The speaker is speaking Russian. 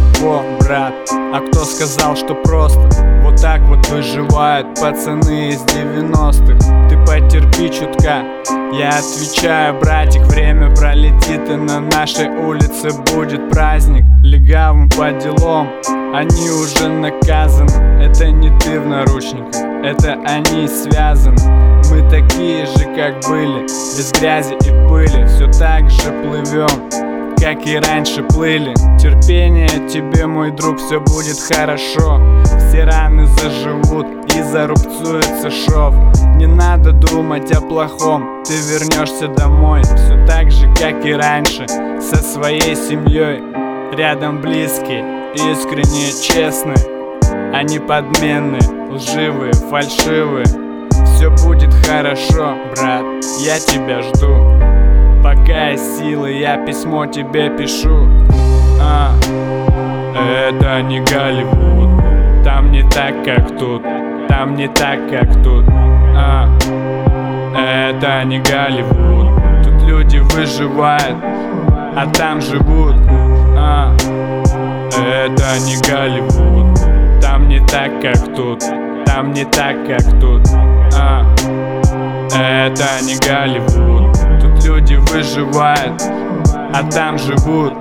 легко, брат. А кто сказал, что просто? Вот так вот выживают пацаны из 90-х. Ты потерпи чутка, я отвечаю, братик. Время пролетит, и на нашей улице будет праздник. Легавым по делам, они уже наказаны. Это не ты в наручниках, это они связаны. Мы такие же, как были, без грязи и пыли. Все так же плывем, как и раньше плыли. Терпение тебе, мой друг, все будет хорошо. Все раны заживут и зарубцуется шов. Не надо думать о плохом, ты вернешься домой. Все так же, как и раньше, со своей семьей. Рядом близкие, искренние, честные. Они подменные, лживые, фальшивые. Все будет хорошо, брат, я тебя жду. Пока есть силы, я письмо тебе пишу. Это не Голливуд, там не так, как тут. Там не так, как тут. Это не Голливуд, тут люди выживают, а там живут. Это не Голливуд, там не так, как тут. Там не так, как тут. Это не Голливуд, тут люди выживают, а там живут.